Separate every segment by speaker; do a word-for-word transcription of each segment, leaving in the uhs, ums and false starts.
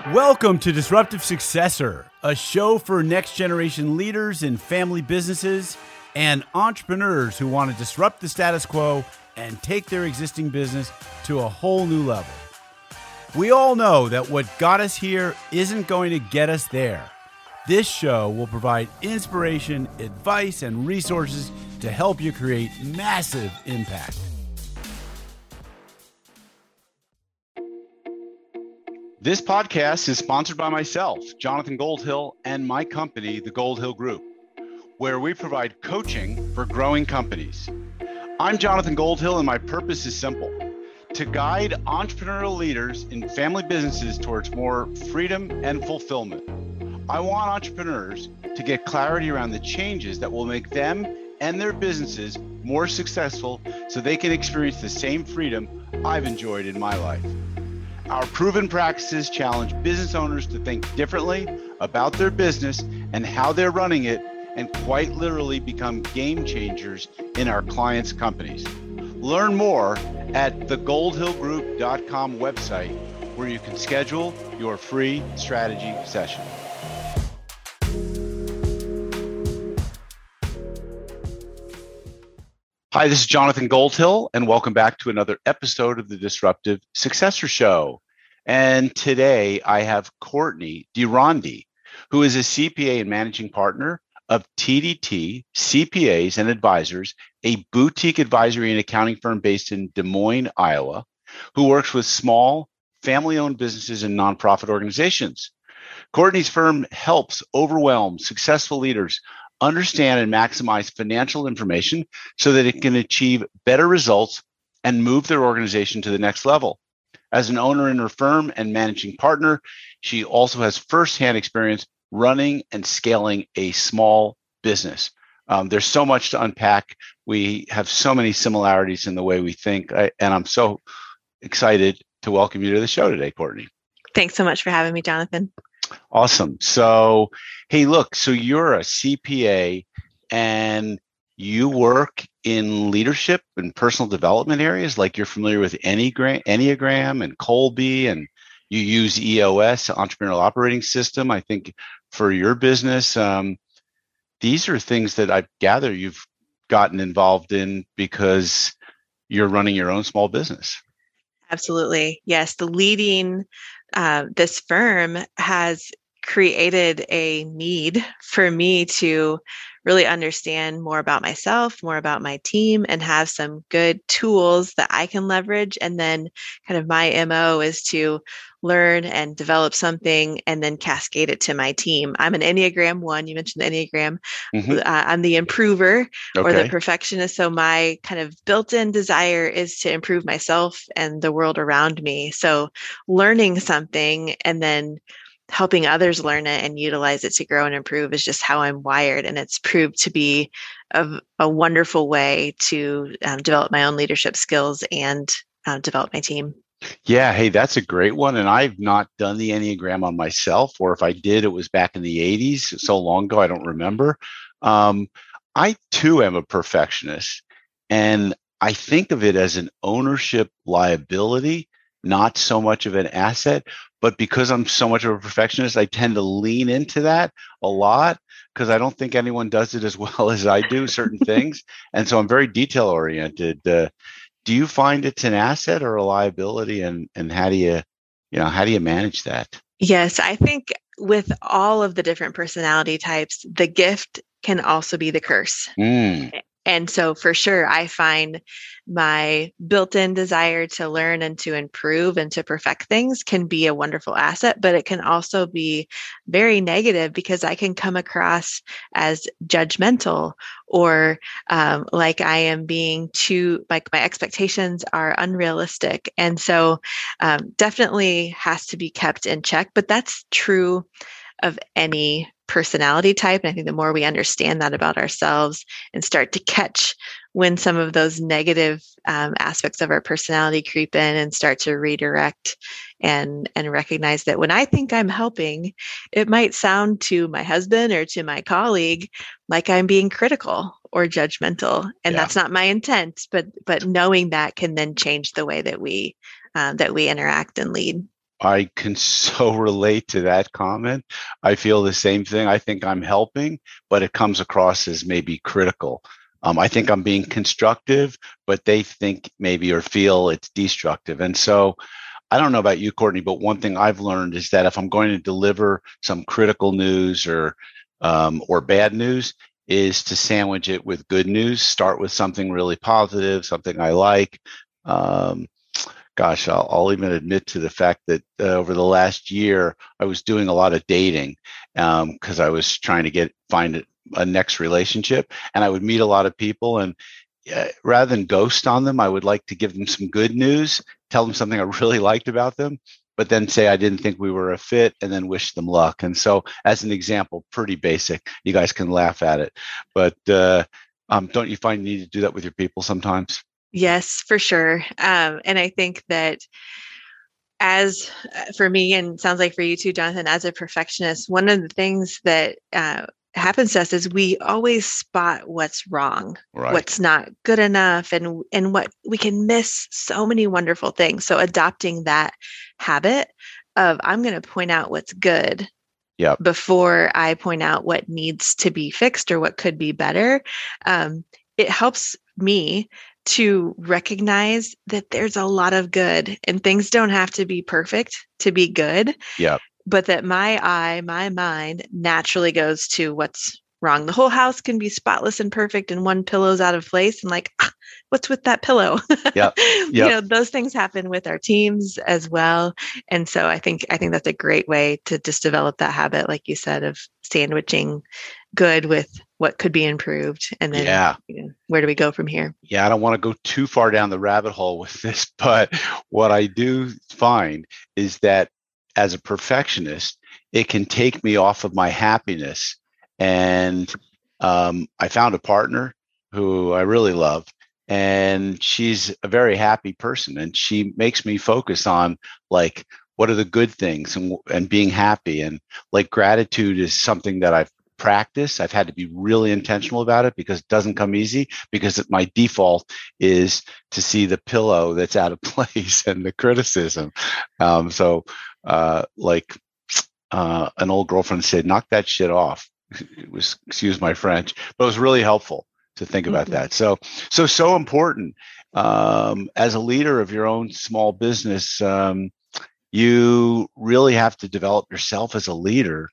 Speaker 1: Welcome to Disruptive Successor, a show for next generation leaders in family businesses and entrepreneurs who want to disrupt the status quo and take their existing business to a whole new level. We all know that what got us here isn't going to get us there. This show will provide inspiration, advice, and resources to help you create massive impact. This podcast is sponsored by myself, Jonathan Goldhill, and my company, the Goldhill Group, where we provide coaching for growing companies. I'm Jonathan Goldhill, and my purpose is simple: to guide entrepreneurial leaders in family businesses towards more freedom and fulfillment. I want entrepreneurs to get clarity around the changes that will make them and their businesses more successful so they can experience the same freedom I've enjoyed in my life. Our proven practices challenge business owners to think differently about their business and how they're running it, and quite literally become game changers in our clients' companies. Learn more at the goldhill group dot com website, where you can schedule your free strategy session. Hi, this is Jonathan Goldhill, and welcome back to another episode of the Disruptive Successor Show. And today I have Courtney DeRondi, who is a C P A and managing partner of T D T C P As and Advisors, a boutique advisory and accounting firm based in Des Moines, Iowa, who works with small, family-owned businesses and nonprofit organizations. Courtney's firm helps overwhelmed, successful leaders understand and maximize financial information so that it can achieve better results and move their organization to the next level. As an owner in her firm and managing partner, she also has firsthand experience running and scaling a small business. Um, there's so much to unpack. We have so many similarities in the way we think, I, and I'm so excited to welcome you to the show today, Courtney.
Speaker 2: Thanks so much for having me, Jonathan.
Speaker 1: Awesome. So, hey, look, so you're a C P A and you work in leadership and personal development areas, like you're familiar with Enneagram, Enneagram and Colby, and you use E O S, Entrepreneurial Operating System, I think, for your business. Um, these are things that I gather you've gotten involved in because you're running your own small business.
Speaker 2: Absolutely. Yes. The leading uh, this firm has created a need for me to really understand more about myself, more about my team, and have some good tools that I can leverage. And then kind of my M O is to learn and develop something and then cascade it to my team. I'm an Enneagram one. You mentioned the Enneagram. Mm-hmm. Uh, I'm the improver okay. or the perfectionist. So my kind of built-in desire is to improve myself and the world around me. So learning something and then helping others learn it and utilize it to grow and improve is just how I'm wired. And it's proved to be a, a wonderful way to um, develop my own leadership skills and uh, develop my team.
Speaker 1: Yeah. Hey, that's a great one. And I've not done the Enneagram on myself, or if I did, it was back in the eighties, so long ago, I don't remember. Um, I too am a perfectionist, and I think of it as an ownership liability, not so much of an asset. But because I'm so much of a perfectionist, I tend to lean into that a lot because I don't think anyone does it as well as I do certain things. And so I'm very detail oriented. Uh, do you find it's an asset or a liability? And, and how do you, you know, how do you manage that?
Speaker 2: Yes, I think with all of the different personality types, the gift can also be the curse. Mm. And so for sure, I find my built-in desire to learn and to improve and to perfect things can be a wonderful asset, but it can also be very negative because I can come across as judgmental or um, like I am being too, like my expectations are unrealistic. And so um, definitely has to be kept in check, but that's true of any personality type. And I think the more we understand that about ourselves and start to catch when some of those negative um, aspects of our personality creep in and start to redirect and, and recognize that when I think I'm helping, it might sound to my husband or to my colleague like I'm being critical or judgmental. And yeah. that's not my intent, but, but knowing that can then change the way that we, uh, that we interact and lead.
Speaker 1: I can so relate to that comment. I feel the same thing. I think I'm helping, but it comes across as maybe critical. Um, I think I'm being constructive, but they think maybe or feel it's destructive. And so I don't know about you, Courtney, but one thing I've learned is that if I'm going to deliver some critical news or um, or bad news, is to sandwich it with good news. Start with something really positive, something I like. Um, gosh, I'll, I'll even admit to the fact that uh, over the last year, I was doing a lot of dating because um, I was trying to get find a, a next relationship, and I would meet a lot of people, and uh, rather than ghost on them, I would like to give them some good news, tell them something I really liked about them, but then say I didn't think we were a fit, and then wish them luck. And so, as an example, pretty basic. You guys can laugh at it, but uh, um, don't you find you need to do that with your people sometimes?
Speaker 2: Yes, for sure. Um, and I think that as uh, for me, and sounds like for you too, Jonathan, as a perfectionist, one of the things that uh, happens to us is we always spot what's wrong,
Speaker 1: Right.
Speaker 2: what's not good enough, and and what we can miss so many wonderful things. So adopting that habit of I'm going to point out what's good.
Speaker 1: Yep.
Speaker 2: Before I point out what needs to be fixed or what could be better, um, it helps me to recognize that there's a lot of good and things don't have to be perfect to be good.
Speaker 1: Yeah.
Speaker 2: But that my eye, my mind naturally goes to what's wrong. The whole house can be spotless and perfect and one pillow's out of place and like, ah, what's with that pillow?
Speaker 1: Yeah.
Speaker 2: You
Speaker 1: Yep.
Speaker 2: know, those things happen with our teams as well. And so I think I think that's a great way to just develop that habit, like you said, of sandwiching good with what could be improved. And then
Speaker 1: Yeah.
Speaker 2: you know, where do we go from here?
Speaker 1: Yeah, I don't want to go too far down the rabbit hole with this, but what I do find is that as a perfectionist, it can take me off of my happiness. And um, I found a partner who I really love, and she's a very happy person, and she makes me focus on like what are the good things and and being happy, and like gratitude is something that I've practiced. I've had to be really intentional about it because it doesn't come easy, because my default is to see the pillow that's out of place and the criticism. Um, so uh, like uh, an old girlfriend said, knock that shit off. It was, excuse my French, but it was really helpful to think about mm-hmm. that. So, so, so important um, as a leader of your own small business. Um, you really have to develop yourself as a leader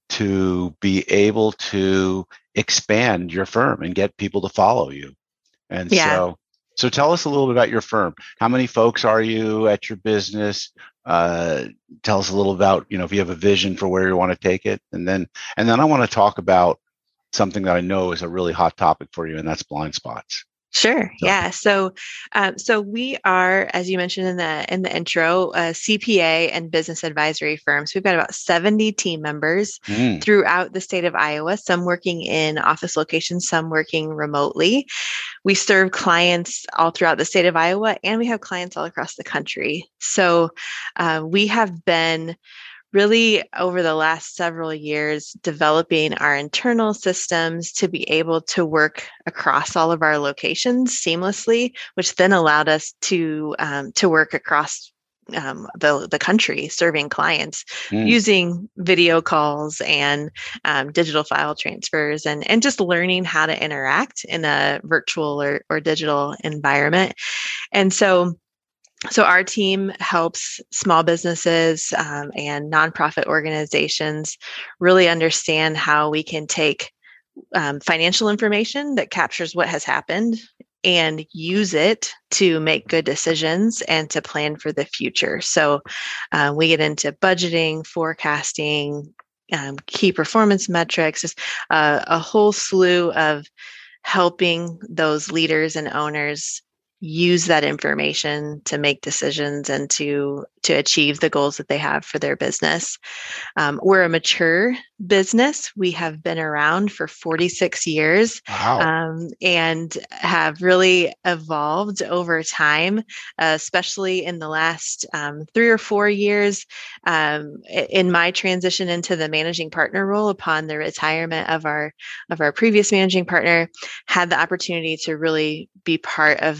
Speaker 1: to be able to expand your firm and get people to follow you. And yeah. so, so tell us a little bit about your firm. How many folks are you at your business? Uh, tell us a little about, you know, if you have a vision for where you want to take it. And then, and then I want to talk about something that I know is a really hot topic for you, and that's blind spots.
Speaker 2: Sure. So. Yeah. So, um, so we are, as you mentioned in the in the intro, a C P A and business advisory firm. So we've got about seventy team members mm. throughout the state of Iowa. Some working in office locations, some working remotely. We serve clients all throughout the state of Iowa, and we have clients all across the country. So uh, we have been really over the last several years developing our internal systems to be able to work across all of our locations seamlessly, which then allowed us to um, to work across um, the the country serving clients mm. using video calls and um, digital file transfers and and just learning how to interact in a virtual or, or digital environment. And so So our team helps small businesses um, and nonprofit organizations really understand how we can take um, financial information that captures what has happened and use it to make good decisions and to plan for the future. So uh, we get into budgeting, forecasting, um, key performance metrics, just uh, a whole slew of helping those leaders and owners use that information to make decisions and to to achieve the goals that they have for their business. Um, we're a mature business. We have been around for forty-six years
Speaker 1: wow.
Speaker 2: um, and have really evolved over time, uh, especially in the last um, three or four years. Um, in my transition into the managing partner role upon the retirement of our of our previous managing partner, had the opportunity to really be part of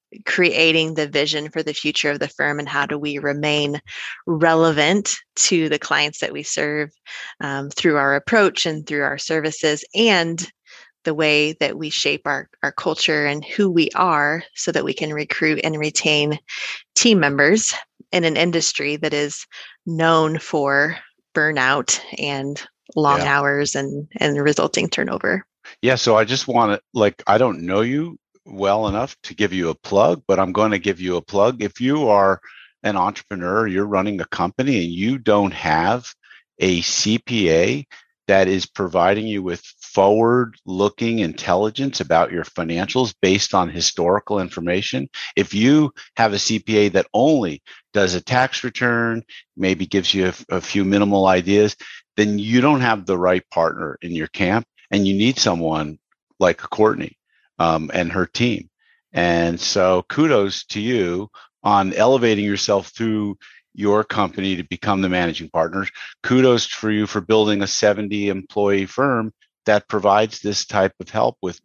Speaker 2: creating the vision for the future of the firm and how do we remain relevant to the clients that we serve um, through our approach and through our services and the way that we shape our, our culture and who we are so that we can recruit and retain team members in an industry that is known for burnout and long
Speaker 1: Yeah.
Speaker 2: hours and, and resulting turnover.
Speaker 1: Yeah. So I just want to, like, I don't know you well enough to give you a plug, but I'm going to give you a plug. If you are an entrepreneur, you're running a company and you don't have a C P A that is providing you with forward-looking intelligence about your financials based on historical information. If you have a C P A that only does a tax return, maybe gives you a, a few minimal ideas, then you don't have the right partner in your camp, and you need someone like Courtney um, and her team. And so kudos to you on elevating yourself through your company to become the managing partners. Kudos for you for building a seventy employee firm that provides this type of help with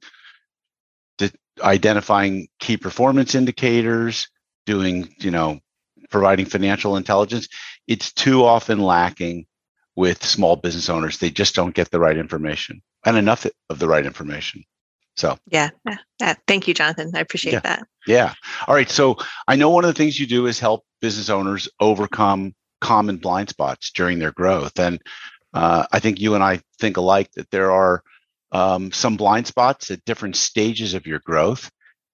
Speaker 1: de- identifying key performance indicators, doing, you know, providing financial intelligence. It's too often lacking with small business owners. They just don't get the right information and enough of the right information. So
Speaker 2: yeah, yeah. Thank you, Jonathan. I appreciate
Speaker 1: yeah,
Speaker 2: that.
Speaker 1: Yeah. All right. So I know one of the things you do is help business owners overcome common blind spots during their growth. And uh, I think you and I think alike that there are um, some blind spots at different stages of your growth.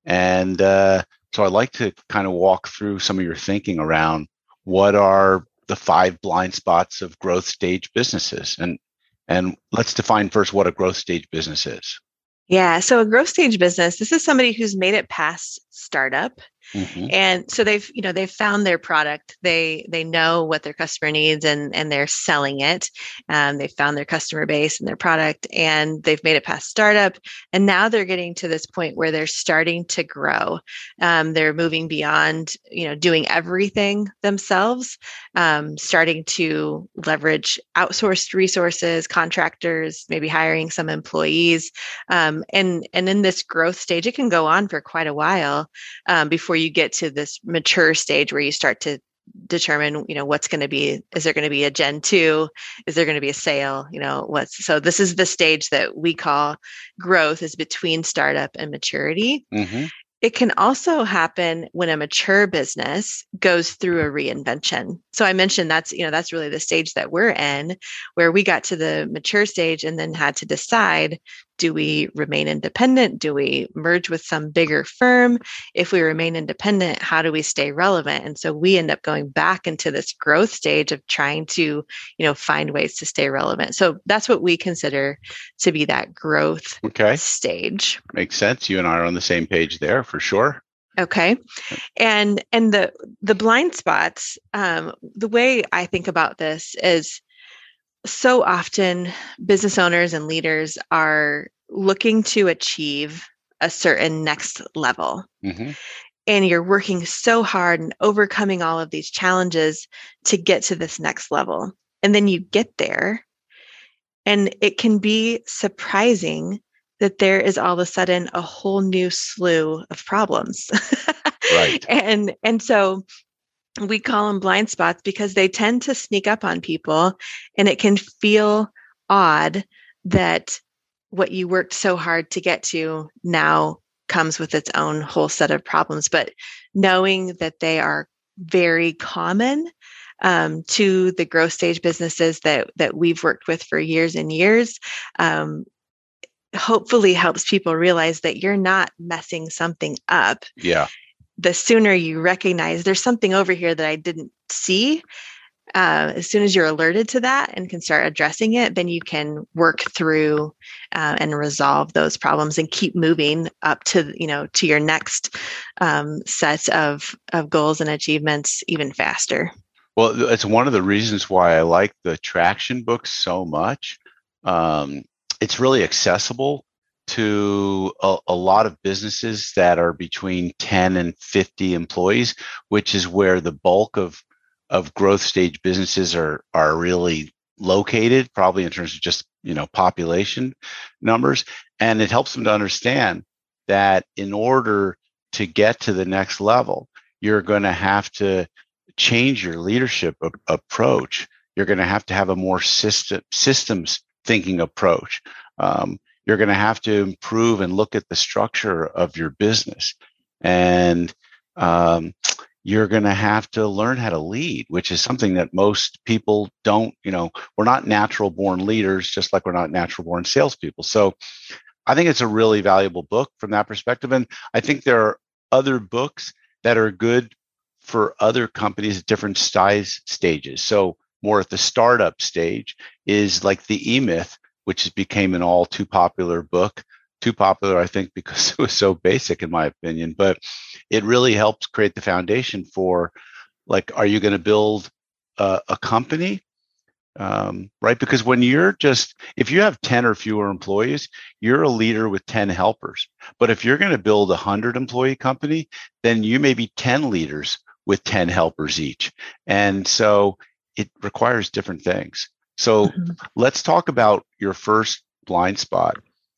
Speaker 1: And uh, so I'd like to kind of walk through some of your thinking around what are the five blind spots of growth stage businesses. And and let's define first what a growth stage business is.
Speaker 2: Yeah. So a growth stage business, this is somebody who's made it past startup. Mm-hmm. And so they've, you know, they've found their product. They they know what their customer needs and and they're selling it. Um, they've found their customer base and their product, and they've made it past startup. And now they're getting to this point where they're starting to grow. Um, they're moving beyond, you know, doing everything themselves, um, starting to leverage outsourced resources, contractors, maybe hiring some employees. Um, and and in this growth stage, it can go on for quite a while um, before you get to this mature stage where you start to determine, you know, what's going to be, is there going to be a gen two? Is there going to be a sale? You know, what's, so this is the stage that we call growth, is between startup and maturity. Mm-hmm. It can also happen when a mature business goes through a reinvention. So I mentioned that's, you know, that's really the stage that we're in, where we got to the mature stage and then had to decide, do we remain independent? Do we merge with some bigger firm? If we remain independent, how do we stay relevant? And so we end up going back into this growth stage of trying to, you know, find ways to stay relevant. So that's what we consider to be that growth
Speaker 1: okay.
Speaker 2: stage.
Speaker 1: Makes sense. You and I are on the same page there for sure.
Speaker 2: Okay. And and the the blind spots, um, the way I think about this is, so often business owners and leaders are looking to achieve a certain next level. Mm-hmm. And you're working so hard and overcoming all of these challenges to get to this next level. And then you get there, and it can be surprising that there is all of a sudden a whole new slew of problems.
Speaker 1: Right.
Speaker 2: and and so we call them blind spots because they tend to sneak up on people, and it can feel odd that what you worked so hard to get to now comes with its own whole set of problems. But knowing that they are very common um, to the growth stage businesses that that we've worked with for years and years, um, hopefully helps people realize that you're not messing something up.
Speaker 1: Yeah.
Speaker 2: The sooner you recognize there's something over here that I didn't see, uh, as soon as you're alerted to that and can start addressing it, then you can work through uh, and resolve those problems and keep moving up to, you know, to your next um, set of, of goals and achievements even faster.
Speaker 1: Well, it's one of the reasons why I like the Traction books so much. Um, it's really accessible to a, a lot of businesses that are between ten and fifty employees, which is where the bulk of, of growth stage businesses are, are really located, probably in terms of just, you know, population numbers. And it helps them to understand that in order to get to the next level, you're going to have to change your leadership a- approach. You're going to have to have a more system systems thinking approach. Um, you're going to have to improve and look at the structure of your business. And um, you're going to have to learn how to lead, which is something that most people don't, you know, we're not natural born leaders, just like we're not natural born salespeople. So I think it's a really valuable book from that perspective. And I think there are other books that are good for other companies at different size stages. So more at the startup stage is like the E-Myth, which became an all too popular book. Too popular, I think, because it was so basic, in my opinion. But it really helps create the foundation for, like, are you going to build a, a company? Um, right? Because when you're just, if you have ten or fewer employees, you're a leader with ten helpers. But if you're going to build a hundred employee company, then you may be ten leaders with ten helpers each. And so it requires different things. So mm-hmm. let's talk about your first blind spot.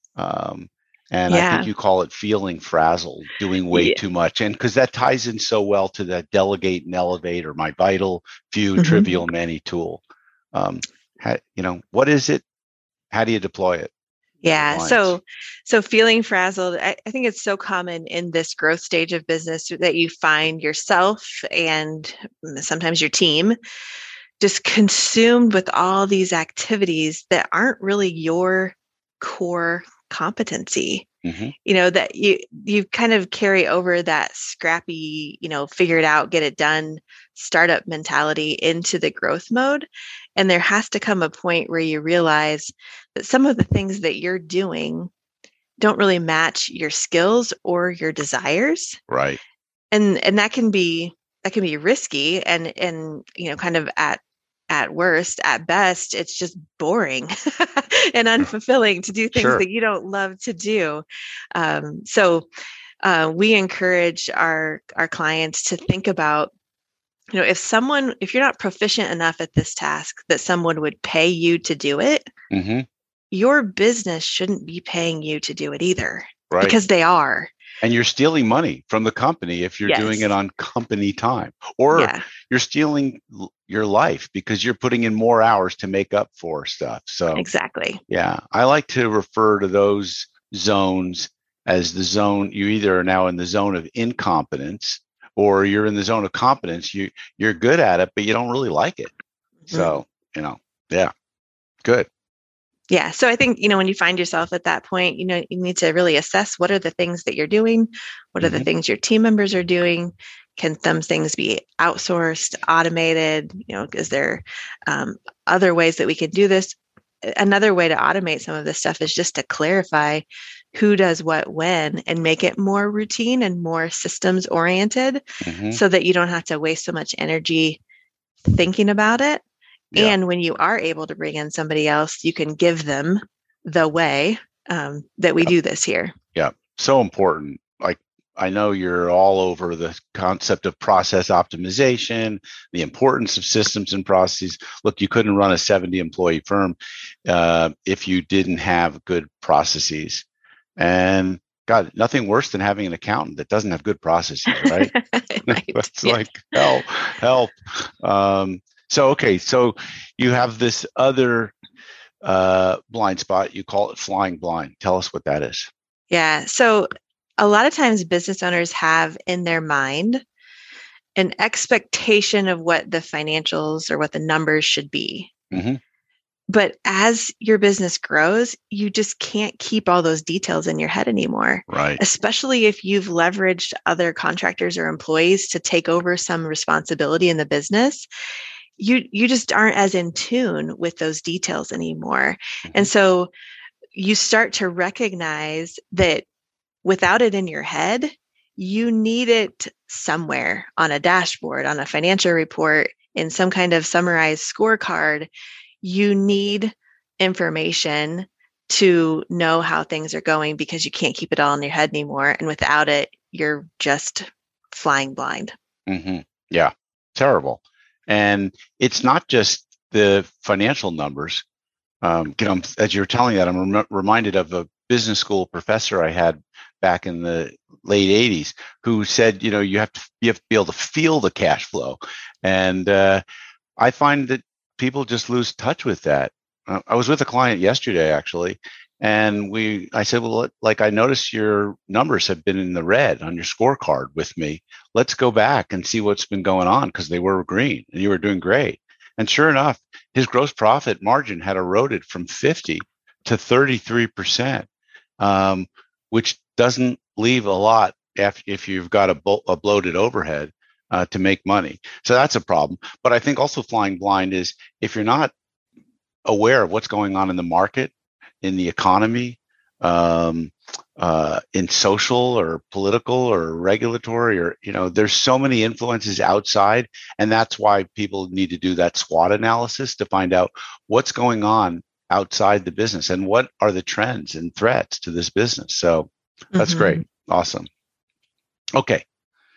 Speaker 1: Um, and yeah. I think you call it feeling frazzled, doing way yeah. too much. And because that ties in so well to that delegate and elevate, or my vital few mm-hmm. trivial many tool. Um, how, you know, what is it? How do you deploy it?
Speaker 2: Yeah. So, so feeling frazzled, I, I think it's so common in this growth stage of business that you find yourself and sometimes your team just consumed with all these activities that aren't really your core competency. Mm-hmm. You know, that you, you kind of carry over that scrappy, you know, figure it out, get it done, startup mentality into the growth mode. And there has to come a point where you realize that some of the things that you're doing don't really match your skills or your desires.
Speaker 1: Right.
Speaker 2: And, and that can be, that can be risky and, and, you know, kind of at, at worst, at best, it's just boring and unfulfilling to do things sure. that you don't love to do. Um, so uh, we encourage our our clients to think about, you know, if someone, if you're not proficient enough at this task that someone would pay you to do it, mm-hmm. your business shouldn't be paying you to do it either, right? Because they are.
Speaker 1: And you're stealing money from the company if you're yes. doing it on company time, or yeah. you're stealing your life because you're putting in more hours to make up for stuff. So
Speaker 2: exactly.
Speaker 1: Yeah. I like to refer to those zones as the zone. You either are now in the zone of incompetence or you're in the zone of competence. You, you're good at it, but you don't really like it. Mm-hmm. So, you know, yeah, good.
Speaker 2: Yeah. So I think, you know, when you find yourself at that point, you know, you need to really assess what are the things that you're doing? What are mm-hmm. the things your team members are doing? Can some things be outsourced, automated? You know, is there um, other ways that we can do this? Another way to automate some of this stuff is just to clarify who does what when and make it more routine and more systems oriented mm-hmm. so that you don't have to waste so much energy thinking about it. Yeah. And when you are able to bring in somebody else, you can give them the way um, that we
Speaker 1: yeah.
Speaker 2: do this here.
Speaker 1: Yeah. So important. Like, I know you're all over the concept of process optimization, the importance of systems and processes. Look, you couldn't run a seventy employee firm uh, if you didn't have good processes. And God, nothing worse than having an accountant that doesn't have good processes, right? right. That's yeah. like help, help. Um, So, okay, so you have this other uh, blind spot. You call it flying blind. Tell us what that is.
Speaker 2: Yeah. So a lot of times business owners have in their mind an expectation of what the financials or what the numbers should be. Mm-hmm. But as your business grows, you just can't keep all those details in your head anymore.
Speaker 1: Right.
Speaker 2: Especially if you've leveraged other contractors or employees to take over some responsibility in the business. You you just aren't as in tune with those details anymore. Mm-hmm. And so you start to recognize that without it in your head, you need it somewhere on a dashboard, on a financial report, in some kind of summarized scorecard. You need information to know how things are going because you can't keep it all in your head anymore. And without it, you're just flying blind.
Speaker 1: Mm-hmm. Yeah, terrible. And it's not just the financial numbers. Um, you know, as you're telling that, I'm rem- reminded of a business school professor I had back in the late eighties who said, you know, you have to you have to be able to feel the cash flow. And uh, I find that people just lose touch with that. Uh, I was with a client yesterday, actually, and we I said, well, like, I noticed your numbers have been in the red on your scorecard with me. Let's go back and see what's been going on, because they were green and you were doing great. And sure enough, his gross profit margin had eroded from fifty to thirty-three percent, um, which doesn't leave a lot if, if you've got a, bo- a bloated overhead uh, to make money. So that's a problem. But I think also flying blind is if you're not aware of what's going on in the market, in the economy, um, uh, in social or political or regulatory, or, you know, there's so many influences outside. And that's why people need to do that SWOT analysis to find out what's going on outside the business and what are the trends and threats to this business. So that's mm-hmm. great. Awesome. Okay.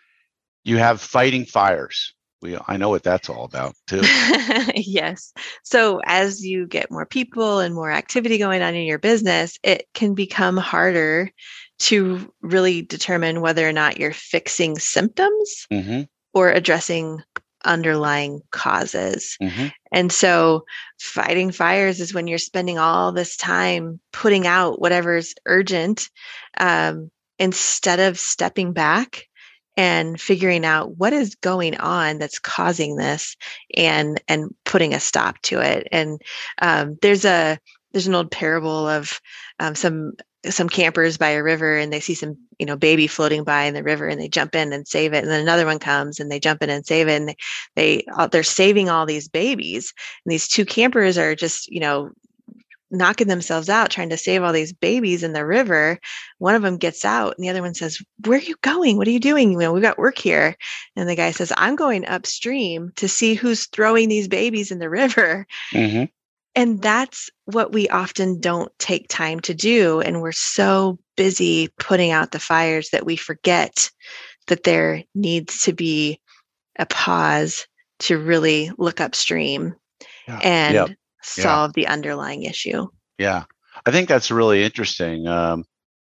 Speaker 1: You have fighting fires. We, I know what that's all about too.
Speaker 2: Yes. So as you get more people and more activity going on in your business, it can become harder to really determine whether or not you're fixing symptoms mm-hmm. or addressing underlying causes. Mm-hmm. And so fighting fires is when you're spending all this time putting out whatever's urgent, um, instead of stepping back and figuring out what is going on that's causing this, and and putting a stop to it. And um, there's a there's an old parable of um, some some campers by a river, and they see some you know baby floating by in the river, and they jump in and save it. And then another one comes, and they jump in and save it. And they, they they're saving all these babies. And these two campers are just you know. knocking themselves out trying to save all these babies in the river. One of them gets out and the other one says, "Where are you going? What are you doing? You know, we've got work here." And the guy says, "I'm going upstream to see who's throwing these babies in the river." Mm-hmm. And that's what we often don't take time to do. And we're so busy putting out the fires that we forget that there needs to be a pause to really look upstream yeah. and yep. solve yeah. the underlying issue.
Speaker 1: Yeah, I think that's really interesting. Um,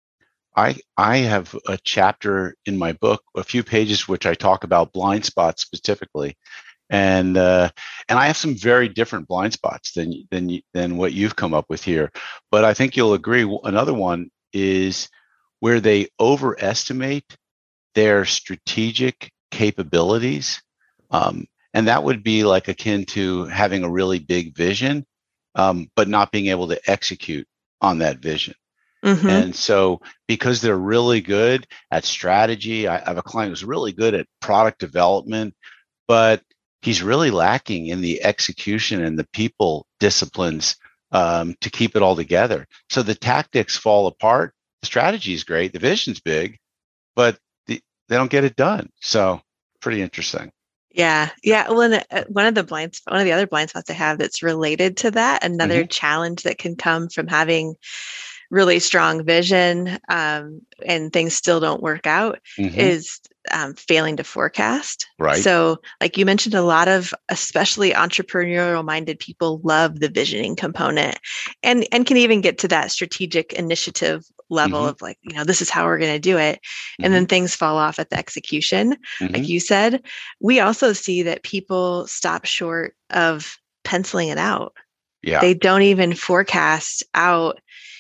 Speaker 1: I I have a chapter in my book, a few pages, which I talk about blind spots specifically, and uh, and I have some very different blind spots than than than what you've come up with here. But I think you'll agree. Another one is where they overestimate their strategic capabilities, um, and that would be like akin to having a really big vision, um, but not being able to execute on that vision. Mm-hmm. And so because they're really good at strategy, I have a client who's really good at product development, but he's really lacking in the execution and the people disciplines um, to keep it all together. So the tactics fall apart. The strategy is great. The vision's big, but the, they don't get it done. So pretty interesting.
Speaker 2: Yeah. Yeah. Well, uh, one of the blind, one of the other blind spots I have that's related to that, another mm-hmm. challenge that can come from having really strong vision um, and things still don't work out mm-hmm. is um, failing to forecast.
Speaker 1: Right.
Speaker 2: So like you mentioned, a lot of especially entrepreneurial minded people love the visioning component and, and can even get to that strategic initiative level mm-hmm. of like, you know, this is how we're going to do it. And mm-hmm. then things fall off at the execution. Mm-hmm. Like you said, we also see that people stop short of penciling it out.
Speaker 1: Yeah.
Speaker 2: They don't even forecast out.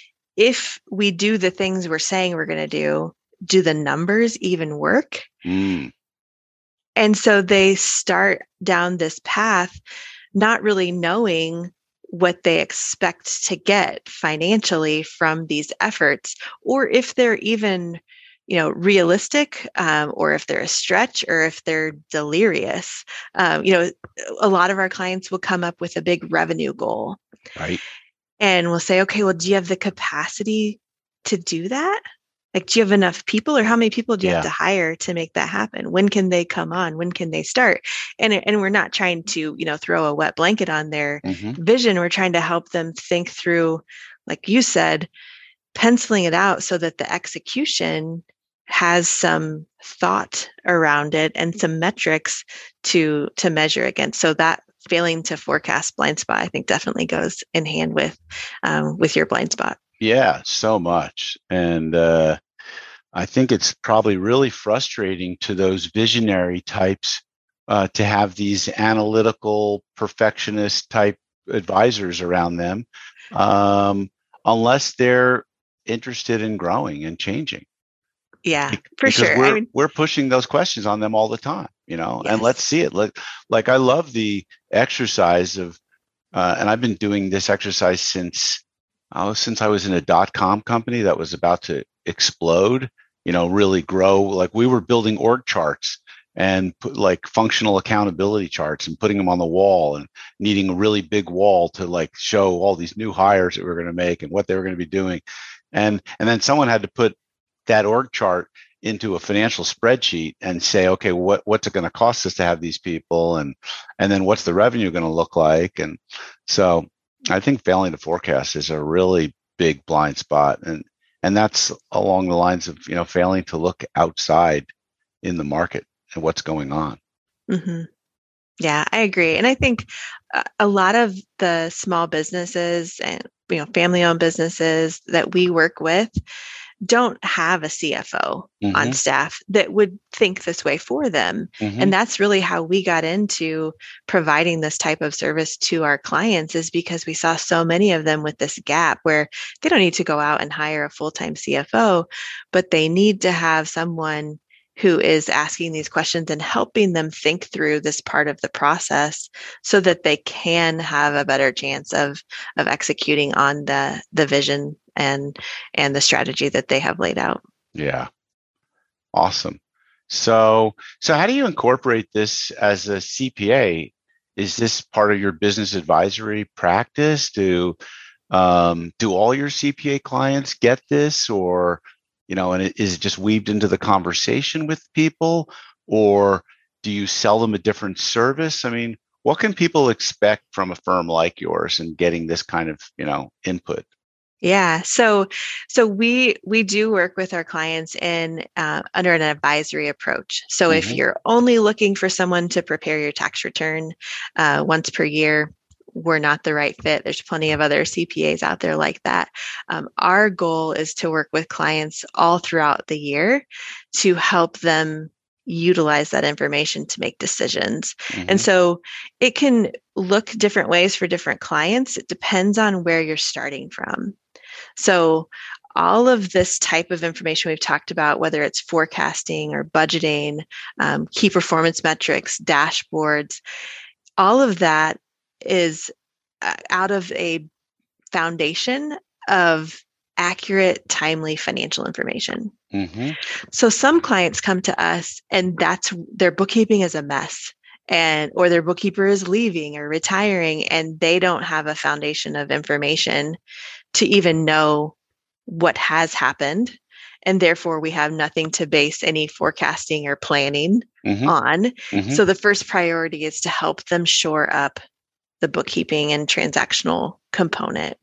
Speaker 2: If we do the things we're saying we're going to do, do the numbers even work? Mm. And so they start down this path, not really knowing what they expect to get financially from these efforts, or if they're even, you know, realistic, um, or if they're a stretch, or if they're delirious. Um, you know, a lot of our clients will come up with a big revenue goal.
Speaker 1: Right.
Speaker 2: And we'll say, okay, well, do you have the capacity to do that? Like, do you have enough people, or how many people do you yeah. have to hire to make that happen? When can they come on? When can they start? And, and we're not trying to, you know, throw a wet blanket on their mm-hmm. vision. We're trying to help them think through, like you said, penciling it out so that the execution has some thought around it and some metrics to, to measure against. So that failing to forecast blind spot, I think definitely goes in hand with um, with your blind spot.
Speaker 1: Yeah, so much. And uh, I think it's probably really frustrating to those visionary types uh, to have these analytical perfectionist type advisors around them, um, unless they're interested in growing and changing.
Speaker 2: Yeah,
Speaker 1: Be-
Speaker 2: for
Speaker 1: because
Speaker 2: sure.
Speaker 1: we're
Speaker 2: I mean,
Speaker 1: we're pushing those questions on them all the time, you know. And let's
Speaker 2: yes.
Speaker 1: see it. Like, like I love the exercise of, uh, and I've been doing this exercise since oh, since I was in a dot com company that was about to explode, you know, really grow. Like we were building org charts and put like functional accountability charts and putting them on the wall and needing a really big wall to like show all these new hires that we were going to make and what they were going to be doing. And, and then someone had to put that org chart into a financial spreadsheet and say, okay, what, what's it going to cost us to have these people? And, and then what's the revenue going to look like? And so I think failing to forecast is a really big blind spot. And, and that's along the lines of, you know, failing to look outside in the market and what's going on.
Speaker 2: Mm-hmm. Yeah, I agree. And I think uh, a lot of the small businesses and, you know, family-owned businesses that we work with don't have a C F O mm-hmm. on staff that would think this way for them. Mm-hmm. And that's really how we got into providing this type of service to our clients, is because we saw so many of them with this gap where they don't need to go out and hire a full-time C F O, but they need to have someone who is asking these questions and helping them think through this part of the process so that they can have a better chance of of executing on the the vision and and the strategy that they have laid out.
Speaker 1: Yeah. Awesome. So so how do you incorporate this as a C P A? Is this part of your business advisory practice? Do um, do all your C P A clients get this, or you know, and it, is it just weaved into the conversation with people, or do you sell them a different service? I mean, what can people expect from a firm like yours and getting this kind of, you know, input?
Speaker 2: Yeah, so so we we do work with our clients in uh, under an advisory approach. So mm-hmm. if you're only looking for someone to prepare your tax return uh, once per year, we're not the right fit. There's plenty of other C P As out there like that. Um, our goal is to work with clients all throughout the year to help them utilize that information to make decisions. Mm-hmm. And so it can look different ways for different clients. It depends on where you're starting from. So all of this type of information we've talked about, whether it's forecasting or budgeting, um, key performance metrics, dashboards, all of that is uh, out of a foundation of accurate, timely financial information. Mm-hmm. So some clients come to us and that's their bookkeeping is a mess, and or their bookkeeper is leaving or retiring, and they don't have a foundation of information to even know what has happened. And therefore we have nothing to base any forecasting or planning mm-hmm. on. Mm-hmm. So the first priority is to help them shore up the bookkeeping and transactional component.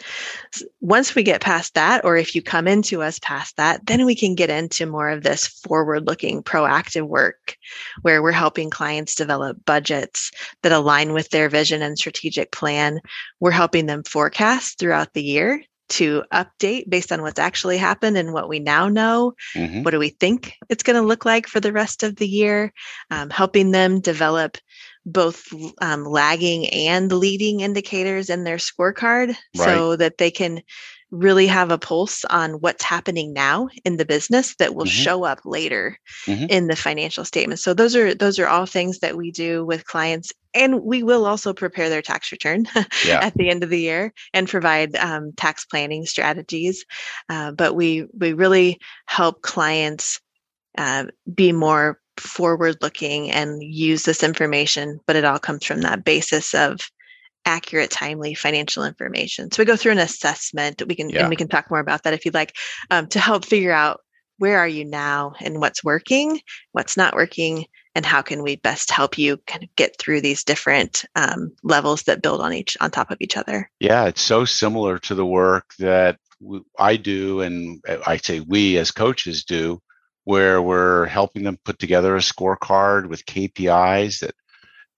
Speaker 2: Once we get past that, or if you come into us past that, then we can get into more of this forward-looking, proactive work where we're helping clients develop budgets that align with their vision and strategic plan. We're helping them forecast throughout the year to update based on what's actually happened and what we now know. Mm-hmm. What do we think it's going to look like for the rest of the year? Um, helping them develop both um, lagging and leading indicators in their scorecard right. so that they can really have a pulse on what's happening now in the business that will mm-hmm. show up later mm-hmm. in the financial statements. So those are those are all things that we do with clients, and we will also prepare their tax return yeah. at the end of the year and provide um, tax planning strategies. Uh, but we we really help clients uh, be more forward-looking and use this information, but it all comes from that basis of accurate, timely financial information. So we go through an assessment. We can yeah. and we can talk more about that if you'd like, um, to help figure out where are you now and what's working, what's not working, and how can we best help you kind of get through these different um, levels that build on each on top of each other.
Speaker 1: Yeah, it's so similar to the work that w- I do, and I say we as coaches do, where we're helping them put together a scorecard with K P Is that,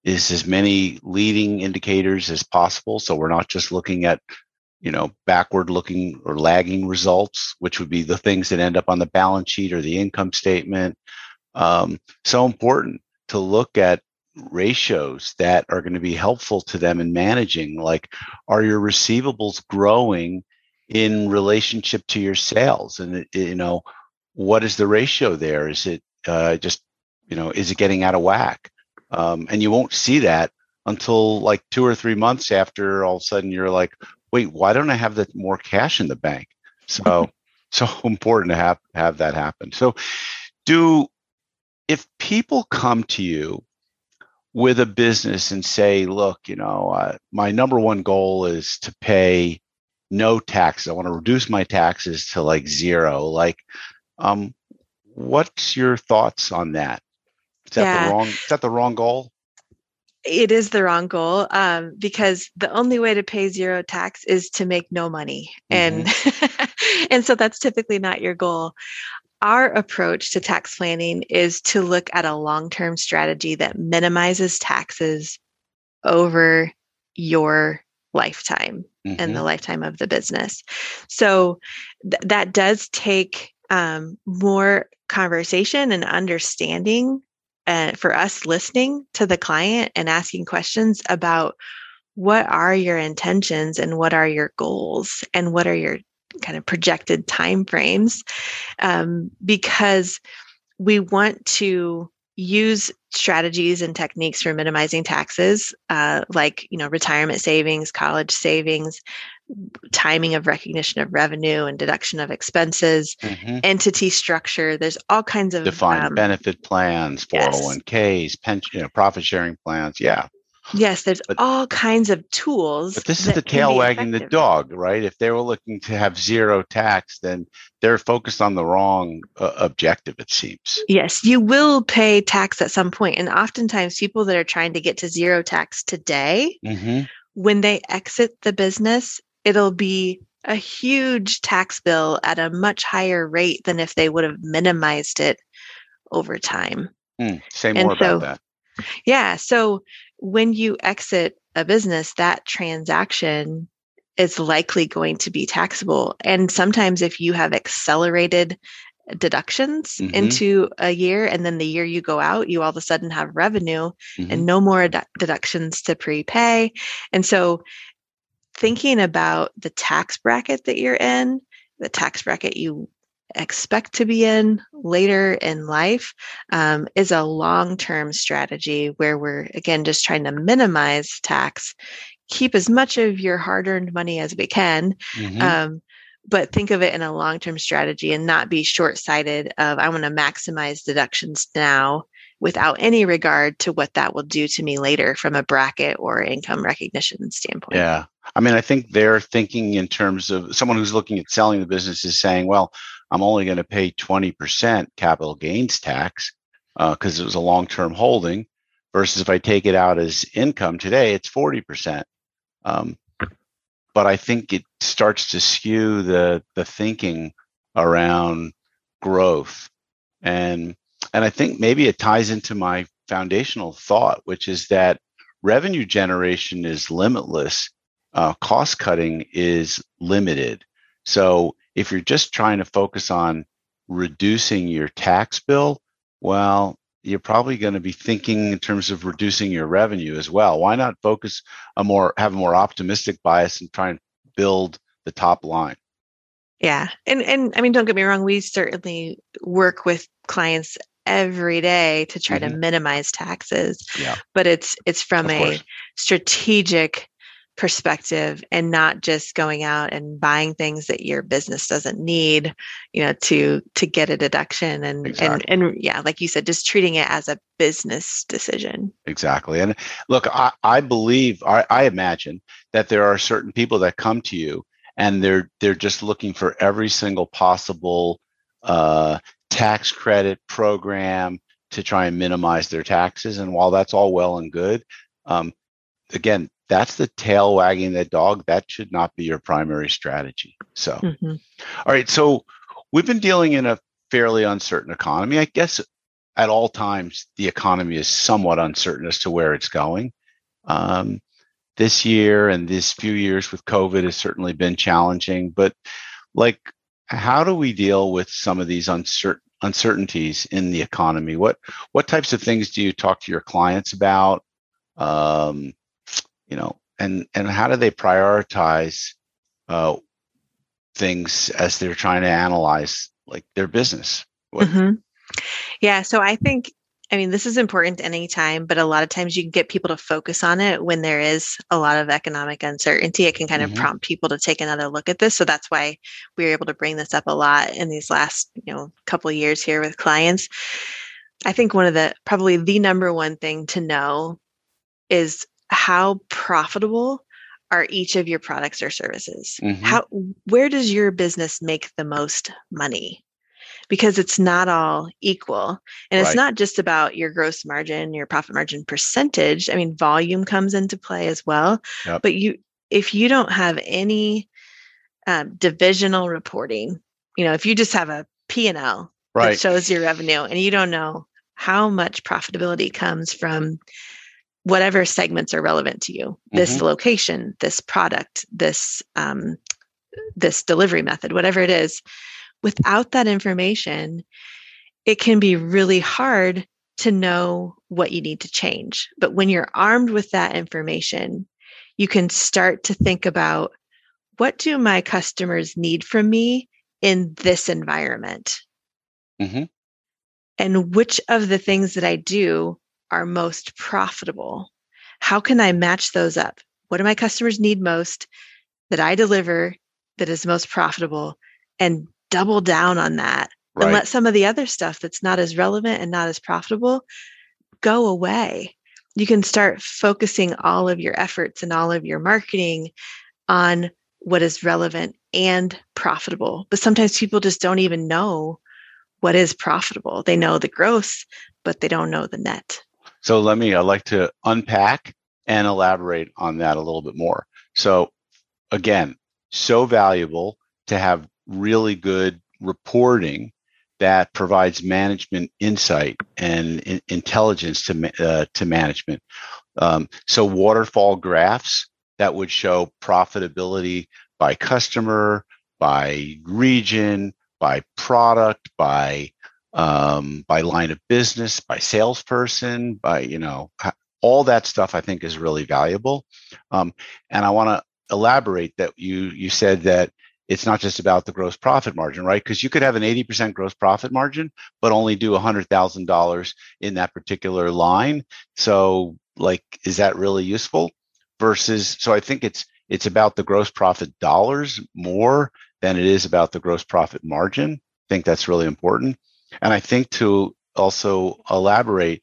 Speaker 1: is as many leading indicators as possible. So we're not just looking at, you know, backward looking or lagging results, which would be the things that end up on the balance sheet or the income statement. Um, so important to look at ratios that are going to be helpful to them in managing, like, are your receivables growing in relationship to your sales? And, it, you know, what is the ratio there? Is it uh, just, you know, is it getting out of whack? Um, and you won't see that until like two or three months after all of a sudden you're like, wait, why don't I have that more cash in the bank? So, so important to have, have that happen. So do, if people come to you with a business and say, look, you know, uh, my number one goal is to pay no taxes. I want to reduce my taxes to like zero. Like, um, what's your thoughts on that? Is that yeah. the wrong, is that the wrong goal?
Speaker 2: It is the wrong goal, um, because the only way to pay zero tax is to make no money. Mm-hmm. And, and so that's typically not your goal. Our approach to tax planning is to look at a long-term strategy that minimizes taxes over your lifetime mm-hmm. and the lifetime of the business. So th- that does take um, more conversation and understanding uh, for us listening to the client and asking questions about what are your intentions and what are your goals and what are your kind of projected timeframes, um, because we want to use strategies and techniques for minimizing taxes, uh, like, you know, retirement savings, college savings, timing of recognition of revenue and deduction of expenses, mm-hmm. entity structure. There's all kinds of
Speaker 1: defined um, benefit plans, four oh one k's, pension, you know, profit sharing plans. Yeah.
Speaker 2: Yes, there's but, all kinds of tools.
Speaker 1: But this is the tail wagging the dog, right? If they were looking to have zero tax, then they're focused on the wrong uh, objective, it seems.
Speaker 2: Yes, you will pay tax at some point. And oftentimes people that are trying to get to zero tax today, mm-hmm. when they exit the business, it'll be a huge tax bill at a much higher rate than if they would have minimized it over time.
Speaker 1: Mm, say more and about so, that.
Speaker 2: Yeah. So when you exit a business, that transaction is likely going to be taxable. And sometimes if you have accelerated deductions mm-hmm. into a year, and then the year you go out, you all of a sudden have revenue mm-hmm. and no more de- deductions to prepay. And so thinking about the tax bracket that you're in, the tax bracket you expect to be in later in life, um, is a long-term strategy where we're, again, just trying to minimize tax, keep as much of your hard-earned money as we can, mm-hmm. um, but think of it in a long-term strategy and not be short-sighted of, I want to maximize deductions now without any regard to what that will do to me later from a bracket or income recognition standpoint.
Speaker 1: Yeah. I mean, I think they're thinking in terms of someone who's looking at selling the business is saying, well, I'm only going to pay twenty percent capital gains tax because uh, it was a long-term holding, versus if I take it out as income today, it's forty percent. Um, but I think it starts to skew the the thinking around growth. And and I think maybe it ties into my foundational thought, which is that revenue generation is limitless. Uh, cost cutting is limited. So if you're just trying to focus on reducing your tax bill, well, you're probably going to be thinking in terms of reducing your revenue as well. Why not focus a more, have a more optimistic bias and try and build the top line?
Speaker 2: Yeah. And, and I mean, don't get me wrong. We certainly work with clients every day to try mm-hmm. to minimize taxes, yeah. but it's, it's from a strategic perspective and not just going out and buying things that your business doesn't need, you know, to, to get a deduction. And, exactly. and, and yeah, like you said, just treating it as a business decision.
Speaker 1: Exactly. And look, I, I believe, I, I imagine that there are certain people that come to you and they're, they're just looking for every single possible, uh, tax credit program to try and minimize their taxes. And while that's all well and good, um, again, that's the tail wagging the dog. That should not be your primary strategy. So, mm-hmm. all right. So we've been dealing in a fairly uncertain economy. I guess at all times, the economy is somewhat uncertain as to where it's going. Um, this year and these few years with COVID has certainly been challenging, but like, how do we deal with some of these uncertain uncertainties in the economy? What what types of things do you talk to your clients about? Um, you know, and and how do they prioritize uh, things as they're trying to analyze like their business? What?
Speaker 2: Mm-hmm. Yeah. So I think, I mean, this is important anytime, but a lot of times you can get people to focus on it when there is a lot of economic uncertainty. It can kind of
Speaker 1: Mm-hmm.
Speaker 2: prompt people to take another look at this. So that's why we were able to bring this up a lot in these last, you know, couple of years here with clients. I think one of the, probably the number one thing to know is how profitable are each of your products or services?
Speaker 1: Mm-hmm.
Speaker 2: How, where does your business make the most money? Because it's not all equal. And it's
Speaker 1: Right.
Speaker 2: not just about your gross margin, your profit margin percentage. I mean, volume comes into play as well.
Speaker 1: Yep.
Speaker 2: But you, if you don't have any um, divisional reporting, you know, if you just have a P and L
Speaker 1: Right.
Speaker 2: that shows your revenue and you don't know how much profitability comes from whatever segments are relevant to you, mm-hmm. this location, this product, this um, this delivery method, whatever it is, without that information, it can be really hard to know what you need to change. But when you're armed with that information, you can start to think about, what do my customers need from me in this environment?
Speaker 1: Mm-hmm.
Speaker 2: And which of the things that I do are most profitable? How can I match those up? What do my customers need most that I deliver that is most profitable, and double down on that, right. And let some of the other stuff that's not as relevant and not as profitable go away. You can start focusing all of your efforts and all of your marketing on what is relevant and profitable. But sometimes people just don't even know what is profitable. They know the gross, but they don't know the net.
Speaker 1: So let me, I'd like to unpack and elaborate on that a little bit more. So again, so valuable to have really good reporting that provides management insight and in, intelligence to uh, to management. Um, so waterfall graphs that would show profitability by customer, by region, by product, by um, by line of business, by salesperson, by, you know, all that stuff I think is really valuable. Um, and I want to elaborate that you you said that it's not just about the gross profit margin, right? Because you could have an eighty percent gross profit margin, but only do one hundred thousand dollars in that particular line. So like, is that really useful? Versus, so I think it's it's about the gross profit dollars more than it is about the gross profit margin. I think that's really important. And I think to also elaborate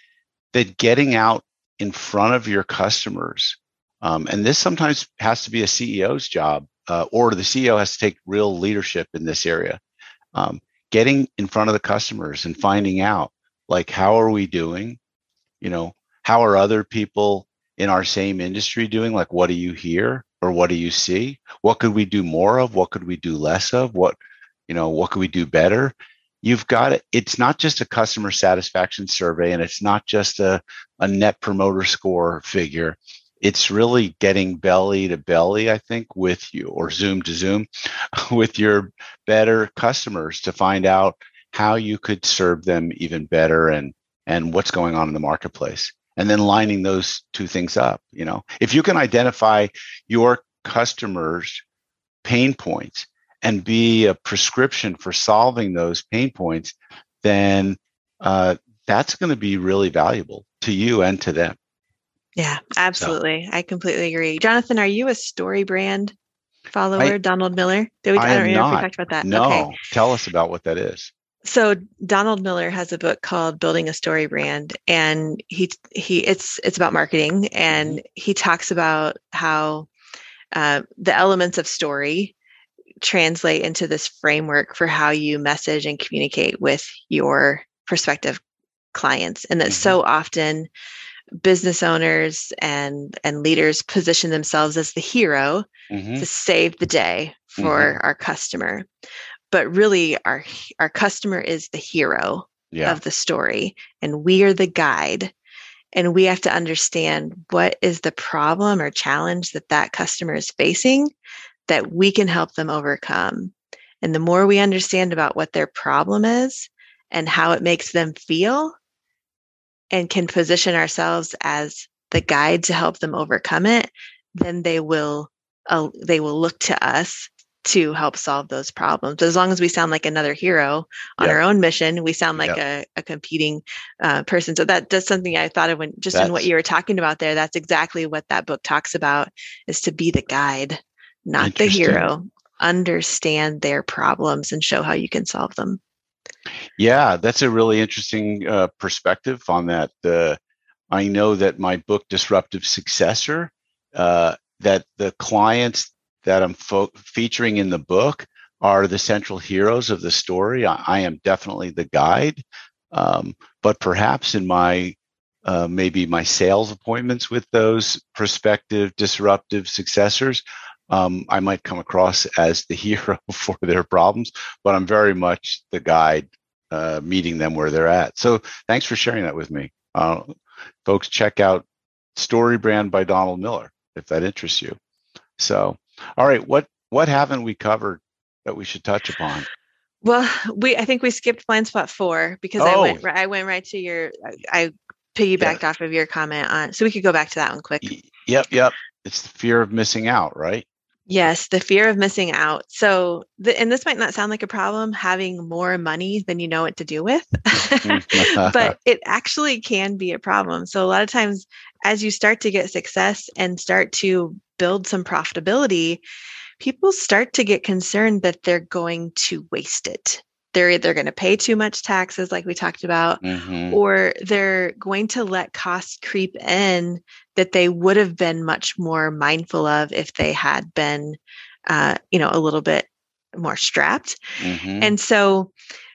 Speaker 1: that getting out in front of your customers, um, and this sometimes has to be a C E O's job, uh, or the C E O has to take real leadership in this area. Um, getting in front of the customers and finding out, like, how are we doing? You know, how are other people in our same industry doing? Like, what do you hear or what do you see? What could we do more of? What could we do less of? What, you know, what could we do better? You've got it. It's not just a customer satisfaction survey, and it's not just a, a net promoter score figure. It's really getting belly to belly, I think, with you, or Zoom to Zoom with your better customers to find out how you could serve them even better, and and what's going on in the marketplace. And then lining those two things up. You know, if you can identify your customers' pain points and be a prescription for solving those pain points, then uh, that's going to be really valuable to you and to them.
Speaker 2: Yeah, absolutely. So, I completely agree. Jonathan, are you a StoryBrand follower, I, Donald Miller? Did we, I,
Speaker 1: I
Speaker 2: don't
Speaker 1: am
Speaker 2: know
Speaker 1: not.
Speaker 2: if we talked about that.
Speaker 1: No,
Speaker 2: okay.
Speaker 1: Tell us about what that is.
Speaker 2: So Donald Miller has a book called Building a Story Brand, and he he it's it's about marketing, and mm-hmm. he talks about how uh, the elements of story translate into this framework for how you message and communicate with your prospective clients, and that mm-hmm. so often business owners and and leaders position themselves as the hero mm-hmm. to save the day for mm-hmm. our customer. But really, our our customer is the hero
Speaker 1: yeah.
Speaker 2: of the story, and we are the guide. And we have to understand what is the problem or challenge that that customer is facing that we can help them overcome. And the more we understand about what their problem is and how it makes them feel, and can position ourselves as the guide to help them overcome it, then they will uh, they will look to us to help solve those problems. As long as we sound like another hero on
Speaker 1: Yep.
Speaker 2: our own mission, we sound like
Speaker 1: Yep.
Speaker 2: a, a competing uh, person. So that that's something I thought of when just
Speaker 1: That's,
Speaker 2: in what you were talking about there. That's exactly what that book talks about: is to be the guide, not the hero. Understand their problems and show how you can solve them.
Speaker 1: Yeah, that's a really interesting uh, perspective on that. Uh, I know that my book, Disruptive Successor, uh, that the clients that I'm fo- featuring in the book are the central heroes of the story. I, I am definitely the guide, um, but perhaps in my uh, maybe my sales appointments with those prospective disruptive successors, um, I might come across as the hero for their problems, but I'm very much the guide, uh, meeting them where they're at. So thanks for sharing that with me. Uh, folks, check out Story Brand by Donald Miller if that interests you. So, all right, what what haven't we covered that we should touch upon?
Speaker 2: Well, we I think we skipped blind spot four because
Speaker 1: Oh,
Speaker 2: I went I went right to your I piggybacked
Speaker 1: yeah.
Speaker 2: off of your comment on, so we could go back to that one quick.
Speaker 1: Yep, yep. It's the fear of missing out, right?
Speaker 2: Yes, the fear of missing out. So, the, and this might not sound like a problem, having more money than you know what to do with, but it actually can be a problem. So, a lot of times, as you start to get success and start to build some profitability, people start to get concerned that they're going to waste it. They're either going to pay too much taxes, like we talked about,
Speaker 1: mm-hmm.
Speaker 2: or they're going to let costs creep in that they would have been much more mindful of if they had been, uh, you know, a little bit more strapped.
Speaker 1: Mm-hmm.
Speaker 2: And so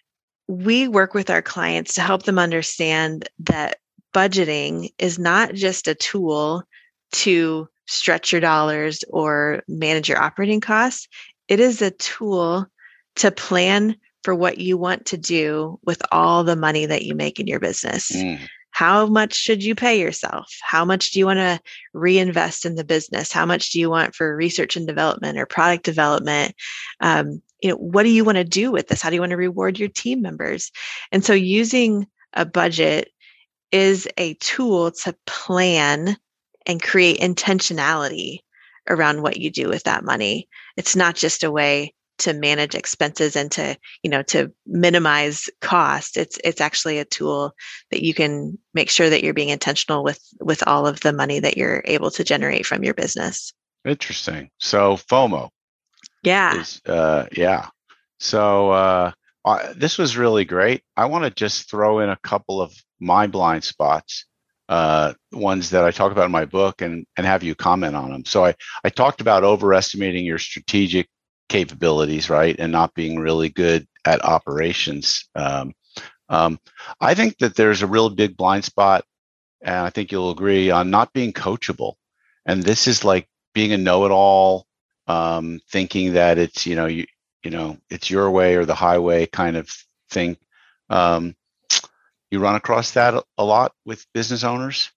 Speaker 2: we work with our clients to help them understand that budgeting is not just a tool to stretch your dollars or manage your operating costs. It is a tool to plan for what you want to do with all the money that you make in your business.
Speaker 1: Mm.
Speaker 2: How much should you pay yourself? How much do you want to reinvest in the business? How much do you want for research and development or product development? Um, you know, what do you want to do with this? How do you want to reward your team members? And so using a budget is a tool to plan and create intentionality around what you do with that money. It's not just a way to manage expenses and to, you know, to minimize cost. It's it's actually a tool that you can make sure that you're being intentional with with all of the money that you're able to generate from your business.
Speaker 1: Interesting. So FOMO.
Speaker 2: Yeah.
Speaker 1: Is, uh, yeah. So uh, uh, this was really great. I want to just throw in a couple of my blind spots, uh, ones that I talk about in my book, and and have you comment on them. So I I talked about overestimating your strategic capabilities, right, and not being really good at operations. Um, um, I think that there's a real big blind spot, and I think you'll agree on not being coachable. And this is like being a know-it-all, um, thinking that it's you know you you know it's your way or the highway kind of thing. Um, you run across that a lot with business owners?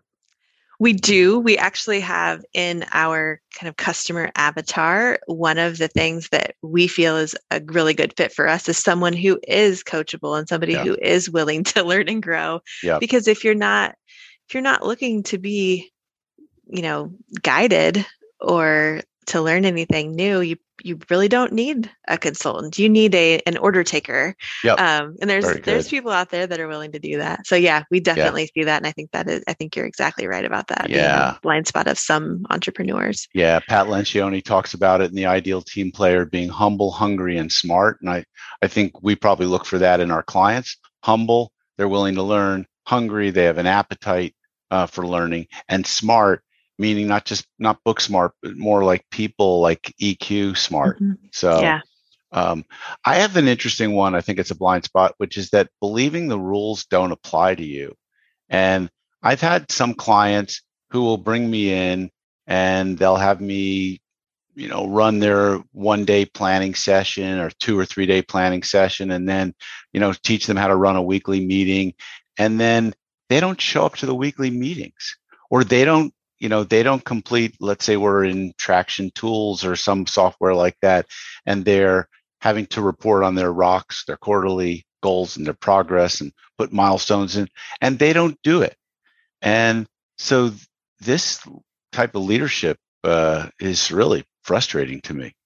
Speaker 2: We do. We actually have in our kind of customer avatar, one of the things that we feel is a really good fit for us is someone who is coachable and somebody
Speaker 1: Yeah.
Speaker 2: who is willing to learn and grow.
Speaker 1: Yeah.
Speaker 2: Because if you're not, if you're not looking to be, you know, guided or to learn anything new, you you really don't need a consultant. You need a an order taker.
Speaker 1: Yep.
Speaker 2: Um, and there's
Speaker 1: Very
Speaker 2: there's
Speaker 1: good.
Speaker 2: people out there that are willing to do that. So yeah, we definitely
Speaker 1: Yeah.
Speaker 2: see that, and I think that is I think you're exactly right about that being
Speaker 1: Yeah.
Speaker 2: a blind spot of some entrepreneurs.
Speaker 1: Yeah, Pat Lencioni talks about it in The Ideal Team Player, being humble, hungry, and smart. And I, I think we probably look for that in our clients. Humble, they're willing to learn. Hungry, they have an appetite uh, for learning. And smart, meaning not just not book smart, but more like people, like E Q smart.
Speaker 2: Mm-hmm.
Speaker 1: So
Speaker 2: Yeah.
Speaker 1: um, I have an interesting one. I think it's a blind spot, which is that believing the rules don't apply to you. And I've had some clients who will bring me in and they'll have me, you know, run their one day planning session or two or three day planning session, and then, you know, teach them how to run a weekly meeting. And then they don't show up to the weekly meetings, or they don't, you know, they don't complete, let's say we're in Traction Tools or some software like that, and they're having to report on their rocks, their quarterly goals and their progress and put milestones in, and they don't do it. And so this type of leadership uh, is really frustrating to me.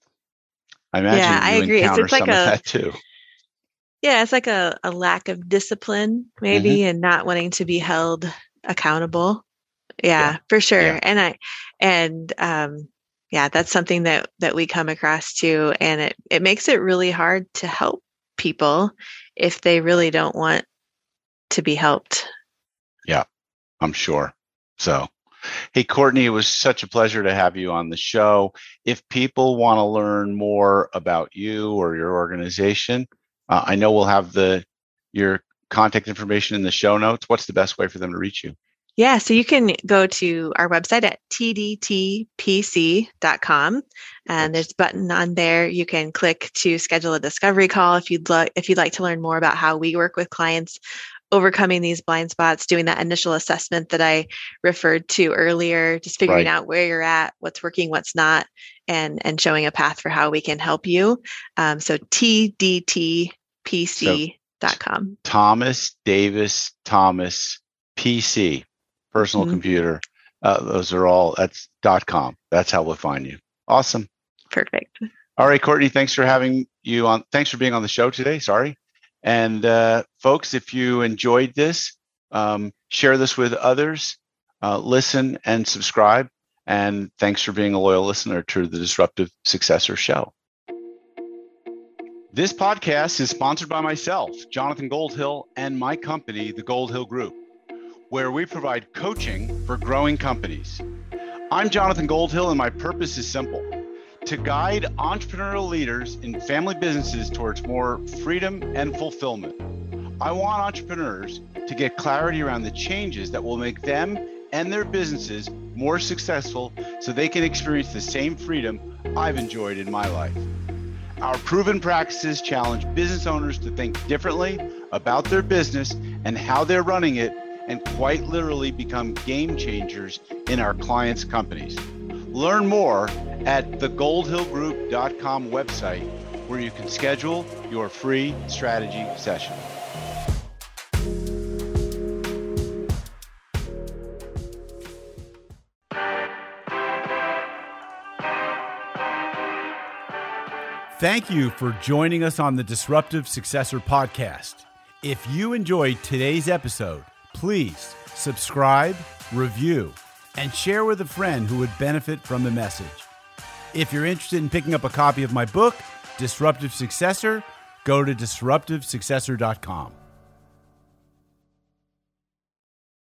Speaker 1: I imagine
Speaker 2: yeah, I
Speaker 1: you
Speaker 2: agree.
Speaker 1: encounter
Speaker 2: it's, it's like
Speaker 1: some
Speaker 2: a,
Speaker 1: of that too.
Speaker 2: Yeah, it's like a, a lack of discipline, maybe, mm-hmm. and not wanting to be held accountable. Yeah, yeah. for sure. Yeah. And I, and um, yeah, that's something that that we come across too, and it it makes it really hard to help people if they really don't want to be helped.
Speaker 1: Yeah, I'm sure. So, hey, Courtney, it was such a pleasure to have you on the show. If people want to learn more about you or your organization, uh, I know we'll have the your contact information in the show notes. What's the best way for them to reach you?
Speaker 2: Yeah, so you can go to our website at t d t p c dot com, and there's a button on there. You can click to schedule a discovery call if you'd like if you'd like to learn more about how we work with clients overcoming these blind spots, doing that initial assessment that I referred to earlier, just figuring right. out where you're at, what's working, what's not, and and showing a path for how we can help you. Um, so t d t p c dot com.
Speaker 1: So, Thomas Davis Thomas P C. Personal mm-hmm. computer. Uh, those are all, that's .com. That's how we'll find you. Awesome.
Speaker 2: Perfect.
Speaker 1: All right, Courtney, thanks for having you on. Thanks for being on the show today. Sorry. And uh, folks, if you enjoyed this, um, share this with others, uh, listen and subscribe. And thanks for being a loyal listener to the Disruptive Successor Show. This podcast is sponsored by myself, Jonathan Goldhill, and my company, the Goldhill Group, where we provide coaching for growing companies. I'm Jonathan Goldhill, and my purpose is simple: to guide entrepreneurial leaders in family businesses towards more freedom and fulfillment. I want entrepreneurs to get clarity around the changes that will make them and their businesses more successful so they can experience the same freedom I've enjoyed in my life. Our proven practices challenge business owners to think differently about their business and how they're running it, and quite literally become game changers in our clients' companies. Learn more at the goldhill group dot com website, where you can schedule your free strategy session. Thank you for joining us on the Disruptive Successor Podcast. If you enjoyed today's episode, please subscribe, review, and share with a friend who would benefit from the message. If you're interested in picking up a copy of my book, Disruptive Successor, go to disruptive successor dot com.